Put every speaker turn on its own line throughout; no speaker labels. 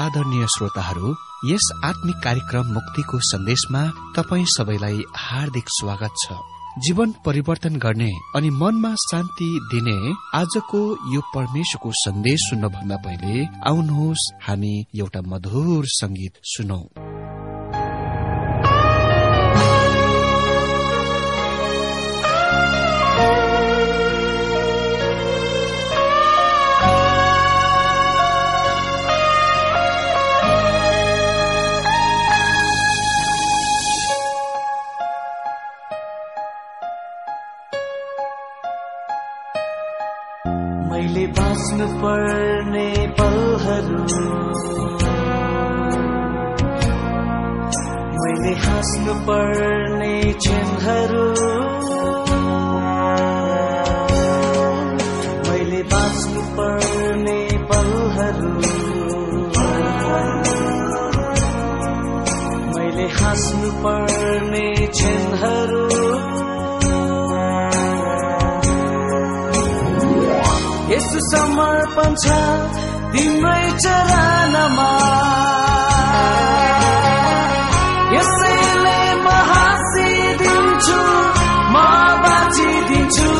आदरणीय श्रोताहरू, यस आत्मिक कार्यक्रम मुक्तिको सन्देशमा तपाईं सबैलाई हार्दिक स्वागत छ। जीवन परिवर्तन गर्ने अनि मनमा शान्ति दिने आजको यो परमेश्वरको सन्देश सुन्नभन्दा पहिले आउनुहोस् हामी एउटा मधुर संगीत सुनौं।
मैले बाँच्नु पर्ने पलहरू, मैले हाँस्नु पर्ने क्षणहरू, मैले बाँच्नु पर्ने पलहरू, मैले हाँस्नु पर्ने क्षणहरू, यसो समर्पण छ तिम्रै चरणमा, यसैले म हाँसिदिन्छु, म बाँचिदिन्छु,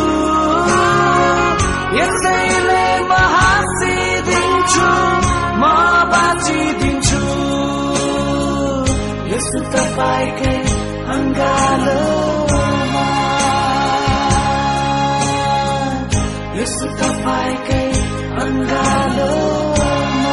यसैले म हाँसिदिन्छु, म बाँचिदिन्छु। यसो तपाईकै अङ्गालोमा, यसो तपाईकै अङ्गालोमा,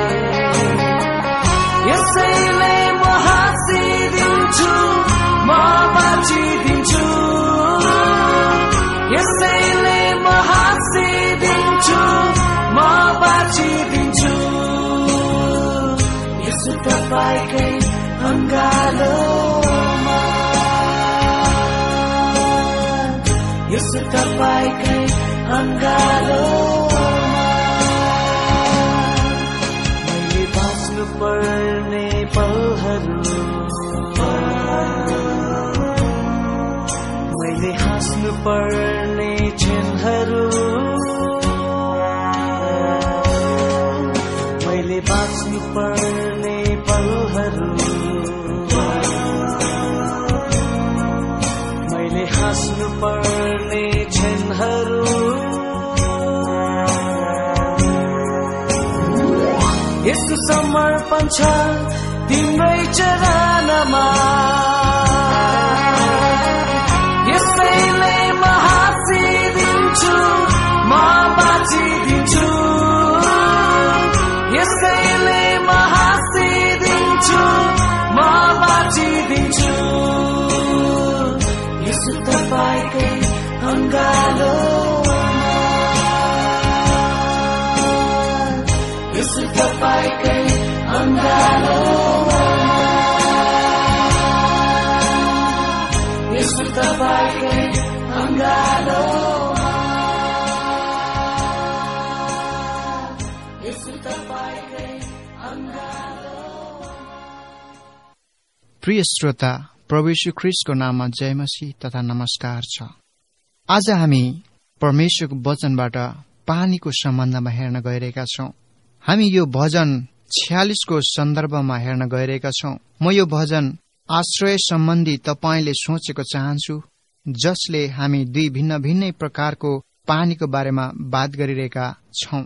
यसैले म हाँसिदिन्छु, म यसैले म हाँसिदिन्छु, म बाँचिदिन्छु। यसो तपाईकै अङ्गालोमा, यसो तपाईकै अङ्गालोमा मैले बाँच्नु पर्ने पलहरू, मैले हाँस्नु पर्ने क्षणहरू, मैले बाँच्नु पर्ने पलहरू, मैले हाँस्नु पर्ने क्षणहरू। यसको समर्पण छ तिम्रै चरणमा, यसैले म हाँसिदिन्छु, म बाँचिदिन्छु। यसैले म हाँसिदिन्छु, म बाँचिदिन्छु। यसो तपाईकै अङ्गालोमा, यसो तपाईकै अङ्गालोमा, यसो तपाईकै अङ्गालोमा, यसो तपाईकै अङ्गालोमा।
प्रिय श्रोता, प्रभु यीशु ख्रीष्टको नाममा जय मसीह तथा नमस्कार छ। आज हामी परमेश्वरको वचनबाट पानीको सम्बन्धमा हेर्न गइरहेका छौं। हामी यो भजन 46 को सन्दर्भमा हेर्न गइरहेका छौं। म यो भजन आश्रय सम्बन्धी तपाईले सोचेको चाहन्छु, जसले हामी दुई भिन्न भिन्नै प्रकारको पानीको बारेमा बात गरिरहेका छौं।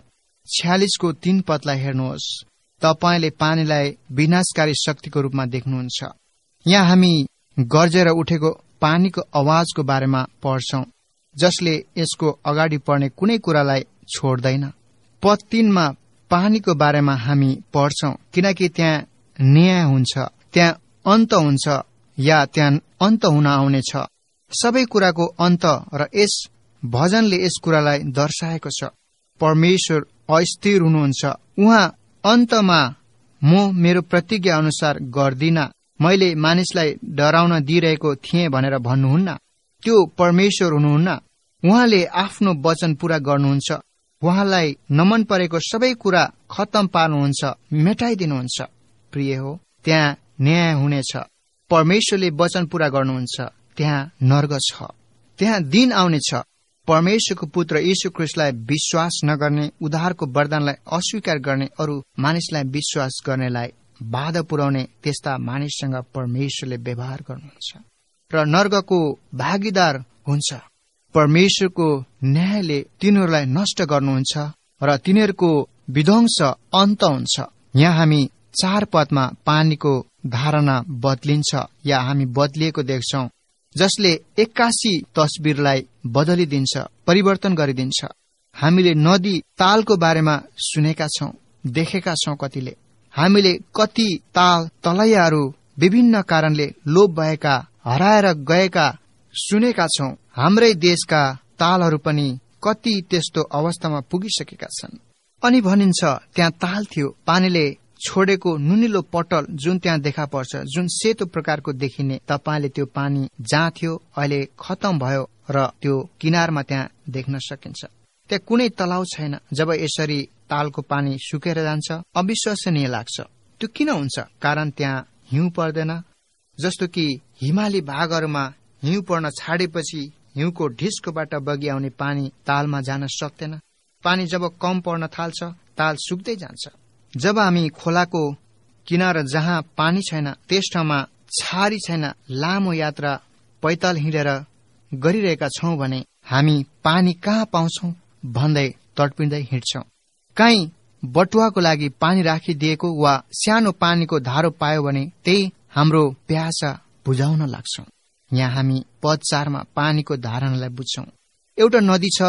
46 को 3 पदलाई हेर्नुहोस्। तपाईले पानीलाई विनाशकारी शक्तिको रूपमा देख्नुहुन्छ। यहाँ हामी गर्जेर उठेको पानीको आवाजको बारेमा पढ्छौं, जसले यसको अगाडि पर्ने कुनै कुरालाई छोड्दैन। पद 3 मा पानीको बारेमा हामी पढ्छौं, किनकि त्यहाँ न्याय हुन्छ, त्यहाँ अन्त हुन्छ या त्यहाँ अन्त हुन आउनेछ। सबै कुराको अन्त र यस भजनले यस कुरालाई दर्शाएको छ। परमेश्वर अस्थिर हुनुहुन्छ। उहाँ अन्तमा म मेरो प्रतिज्ञा अनुसार गर्दिन, मैले मानिसलाई डराउन दिइरहेको थिएँ भनेर भन्नुहुन्न। त्यो परमेश्वर हुनुहुन्न। उहाँले आफ्नो वचन पूरा गर्नुहुन्छ। उहाँलाई नमन परेको सबै कुरा खत्तम पार्नुहुन्छ, मेटाइदिनुहुन्छ। प्रिय हो, त्यहाँ न्याय हुनेछ। परमेश्वरले वचन पूरा गर्नुहुन्छ। त्यहाँ नर्ग छ, त्यहाँ दिन आउनेछ। परमेश्वरको पुत्र यीशु ख्रीष्टलाई विश्वास नगर्ने, उद्धारको वरदानलाई अस्वीकार गर्ने, अरू मानिसलाई विश्वास गर्नेलाई बाधा पुर्याउने त्यस्ता मानिससँग परमेश्वरले व्यवहार गर्नुहुन्छ र नर्गको भागीदार हुन्छ। परमेश्वरको न्यायले तिनीहरूलाई नष्ट गर्नुहुन्छ र तिनीहरूको विध्वंस अन्त हुन्छ। यहाँ हामी 4 पदमा पानीको धारणा बदलिन्छ या हामी बदलिएको देख्छौं, जसले 81 तस्बिरलाई बदलिदिन्छ, परिवर्तन गरिदिन्छ। हामीले नदी तालको बारेमा सुनेका छौं, देखेका छौं। कतिले हामीले कति ताल तलैयाहरू विभिन्न कारणले लोप भएका, हराएर गएका सुनेका छौं। हाम्रै देशका तालहरू पनि कति त्यस्तो अवस्थामा पुगिसकेका छन्। अनि भनिन्छ त्यहाँ ताल थियो, पानीले छोडेको नुनिलो पटल जुन त्यहाँ देखा पर्छ, जुन सेतो प्रकारको देखिने, तपाईले त्यो पानी जहाँ थियो अहिले खत्तम भयो र त्यो किनारमा त्यहाँ देख्न सकिन्छ। त्यहाँ कुनै तलाउ छैन। जब यसरी तालको पानी सुकेर जान्छ, अविश्वसनीय लाग्छ। त्यो किन हुन्छ? कारण त्यहाँ हिउँ पर्दैन। जस्तो कि हिमाली भागहरूमा हिउँ पर्न छाडेपछि हिउँको ढिस्कोबाट बगिआउने पानी तालमा जान सक्दैन। पानी जब कम पर्न थाल्छ, ताल सुक्दै जान्छ। जब हामी खोलाको किनारा जहाँ पानी छैन, त्यस ठाउँमा छारी छैन, लामो यात्रा पैदल हिँडेर गरिरहेका छौं भने हामी पानी कहाँ पाउँछौं भन्दै तडपिँदै हिँड्छौं। काहीँ बटुवाको लागि पानी राखिदिएको वा सानो पानीको धारो पायो भने त्यही हाम्रो प्यासा बुझाउन लाग्छौं। यहाँ हामी पद 4 मा पानीको धारणालाई बुझ्छौं। एउटा नदी छ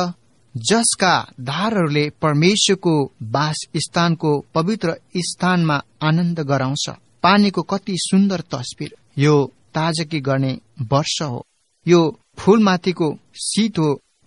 जसका धारहरूले परमेश्वरको वास स्थानको पवित्र स्थानमा आनन्द गराउँछ। पानीको कति सुन्दर तस्बिर। यो ताजगी गर्ने वर्ष हो, यो फूलमाथिको शीत हो,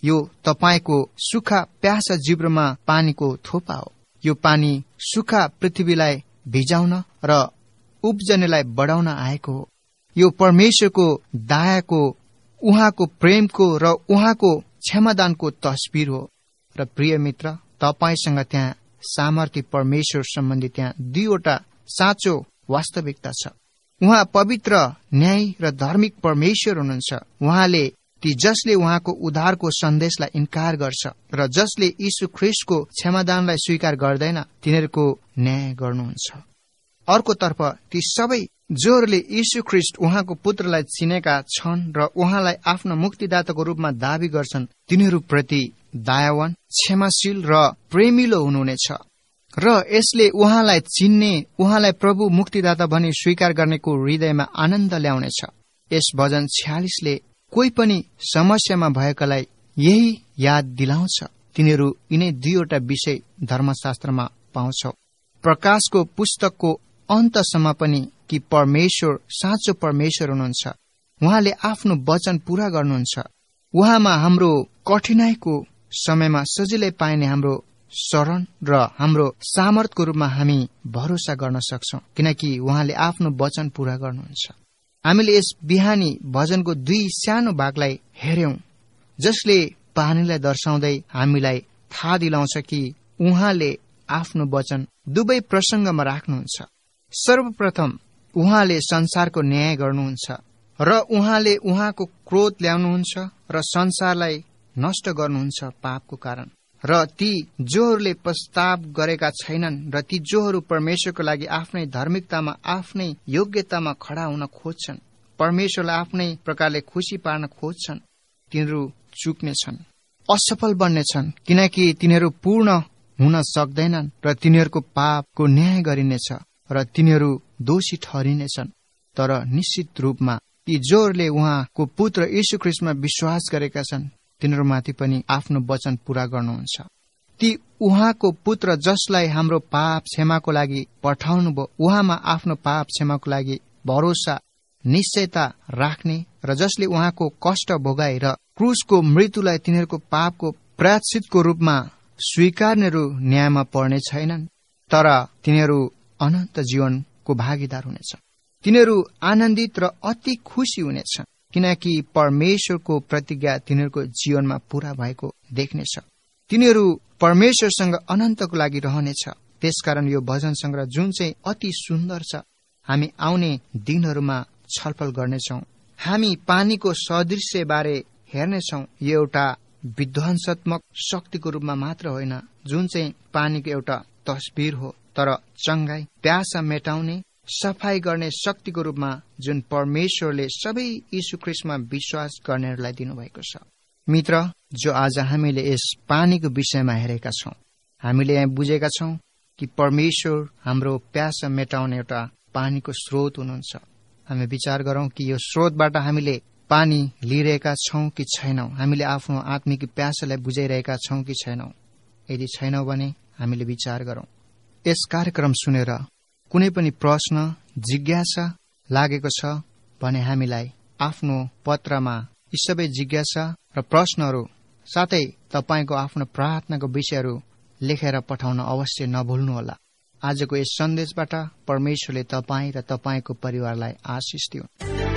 यो तपाईको सुखा प्यासा जिब्रोमा पानीको थोपा हो। यो पानी सुखा पृथ्वीलाई भिजाउन र उब्जनीलाई बढाउन आएको हो। यो परमेश्वरको दयाको, उहाँको प्रेमको र उहाँको क्षमादानको तस्बिर हो। र प्रिय मित्र, तपाईसँग त्यहाँ सामर्थ्य परमेश्वर सम्बन्धी त्यहाँ दुईवटा साँचो वास्तविकता छ। उहाँ पवित्र, न्यायी र धार्मिक परमेश्वर हुनुहुन्छ। उहाँले ती जसले उहाँको उद्धारको सन्देशलाई इन्कार गर्छ र जसले यीशु ख्रीष्टको क्षमादानलाई स्वीकार गर्दैन, तिनीहरूको न्याय गर्नुहुन्छ। अर्कोतर्फ ती सबै जोहरूले यीशु ख्रीष्ट उहाँको पुत्रलाई चिनेका छन् र उहाँलाई आफ्नो मुक्तिदाताको रूपमा दावी गर्छन्, तिनीहरूप्रति दयावान, क्षमाशील र प्रेमिलो हुनुहुनेछ। र यसले उहाँलाई चिन्ने, उहाँलाई प्रभु मुक्तिदाता भनी स्वीकार गर्नेको हृदयमा आनन्द ल्याउनेछ। यस भजन 46ले कोही पनि समस्यामा भएकालाई यही याद दिलाउँछ। तिनीहरू यिनै दुईवटा विषय धर्मशास्त्रमा पाउँछौ। प्रकाशको पुस्तकको अन्तसम्म पनि कि परमेश्वर साँचो परमेश्वर हुनुहुन्छ। उहाँले आफ्नो वचन पूरा गर्नुहुन्छ। उहाँमा हाम्रो कठिनाईको समयमा सजिलै पाइने हाम्रो शरण र हाम्रो सामर्थ्यको रूपमा हामी भरोसा गर्न सक्छौं, किनकि उहाँले आफ्नो वचन पूरा गर्नुहुन्छ। हामीले यस बिहानी भजनको दुई सानो भागलाई हेर्यौं, जसले पानीलाई दर्शाउँदै हामीलाई थाहा दिलाउँछ कि उहाँले आफ्नो वचन दुवै प्रसंगमा राख्नुहुन्छ। सर्वप्रथम उहाँले संसारको न्याय गर्नुहुन्छ र उहाँले उहाँको क्रोध ल्याउनुहुन्छ र संसारलाई नष्ट गर्नुहुन्छ पापको कारण। र ती जोहरूले पश्चाताप गरेका छैनन् र ती जोहरू परमेश्वरको लागि आफ्नै धार्मिकतामा, आफ्नै योग्यतामा खडा हुन खोज्छन्, परमेश्वरलाई आफ्नै प्रकारले खुशी पार्न खोज्छन्, तिनीहरू चुक्नेछन्, असफल बन्नेछन्, किनकि तिनीहरू पूर्ण हुन सक्दैनन् र तिनीहरूको पापको न्याय गरिनेछ र तिनीहरू दोषी ठहरिनेछन्। तर निश्चित रूपमा ती जोहरूले उहाँको पुत्र यीशु ख्रीष्टमा विश्वास गरेका छन्, तिनीहरूमाथि पनि आफ्नो वचन पूरा गर्नुहुन्छ। ती उहाँको पुत्र जसलाई हाम्रो पाप क्षमाको लागि पठाउनुभयो, उहाँमा आफ्नो पाप क्षमाको लागि भरोसा, निश्चयता राख्ने र जसले उहाँको कष्ट भोगाए र क्रुसको मृत्युलाई तिनीहरूको पापको प्रायश्चितको रूपमा स्वीकार्नेहरू न्यायमा पर्ने छैनन्, तर तिनीहरू अनन्त जीवनको भागीदार हुनेछन्। तिनीहरू आनन्दित र अति खुशी हुनेछन्, किनकि परमेश्वरको प्रतिज्ञा तिनीहरूको जीवनमा पूरा भएको देख्नेछ। तिनीहरू परमेश्वरसँग अनन्तको लागि रहनेछ। त्यसकारण यो भजन संग्रह जुन चाहिँ अति सुन्दर छ, हामी आउने दिनहरूमा छलफल गर्नेछौं। हामी पानीको सदृश्य बारे हेर्नेछौं। यो एउटा विध्वंसात्मक शक्तिको रूपमा मात्र होइन, जुन चाहिँ पानीको एउटा तस्बिर हो, तर चंगाई, प्यासा मेटाउने, सफाई गर्ने शक्तिको रूपमा जुन परमेश्वरले सबै यीशु ख्रीष्टमा विश्वास गर्नेहरूलाई दिनुभएको छ। मित्र, जो आज हामीले यस पानीको विषयमा हेरेका छौं, हामीले यहाँ बुझेका छौं कि परमेश्वर हाम्रो प्यासा मेटाउने एउटा पानीको स्रोत हुनुहुन्छ। हामी विचार गरौं कि यो स्रोतबाट हामीले पानी लिइरहेका छौं कि छैनौं, हामीले आफ्नो आत्मिक प्यासालाई बुझाइरहेका छौं कि छैनौं। यदि छैनौं भने हामीले विचार गरौं। यस कार्यक्रम सुनेर कुनै पनि प्रश्न, जिज्ञासा लागेको छ भने हामीलाई आफ्नो पत्रमा यी सबै जिज्ञासा र प्रश्नहरू साथै तपाईको आफ्नो प्रार्थनाको विषयहरू लेखेर पठाउन अवश्य नभुल्नुहोला। आजको यस सन्देशबाट परमेश्वरले तपाईँ र तपाईको परिवारलाई आशिष दिउन्।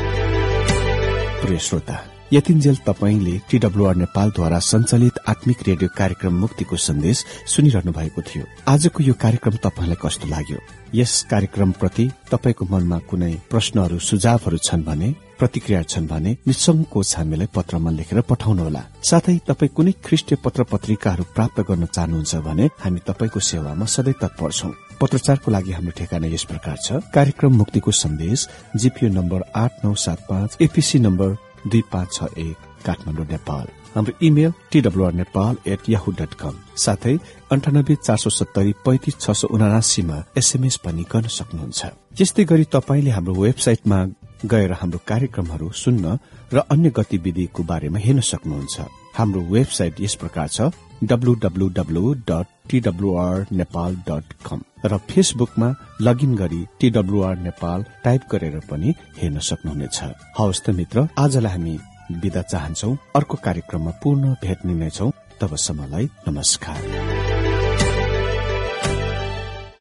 प्रिय श्रोता, यतिन्जेल तपाईंले TWR नेपालद्वारा सञ्चालित आत्मिक रेडियो कार्यक्रम मुक्तिको सन्देश सुनिरहनु भएको थियो। आजको यो कार्यक्रम तपाईलाई कस्तो लाग्यो? यस कार्यक्रम प्रति तपाईको मनमा कुनै प्रश्नहरू, सुझावहरू छन् भने, प्रतिक्रिया छन् भने निसंकोच हामीलाई पत्रमा लेखेर पठाउनुहोला। साथै तपाई कुनै ख्रीष्टीय पत्र पत्रिकाहरू प्राप्त गर्न चाहनुहुन्छ भने हामी तपाईको सेवामा सधैँ तत्पर छौं। पत्रचारको लागि हाम्रो ठेगाना यस प्रकार छ: कार्यक्रम मुक्तिको सन्देश, GPO number 8975, APC number 2561, Kathmandu, Nepal. हाम्रो इमेल twrnepal@yahoo.com, साथै 9847735679 मा SMS पनि गर्न सक्नुहुन्छ। यस्तै गरी तपाईले हाम्रो वेबसाइटमा गएर हाम्रो कार्यक्रमहरू सुन्न र अन्य गतिविधिको बारेमा हेर्न सक्नुहुन्छ। हाम्रो वेबसाइट यस प्रकार छ: www.twrnepal.com, र फेसबुकमा लगइन गरी TWR नेपाल टाइप गरेर पनि हेर्न सक्नुहुनेछ। हवस् त मित्र, आजलाई हामी बिदा चाहन्छौ। अर्को कार्यक्रममा पुनः भेट्ने नै छौ। तबसम्मलाई नमस्कार।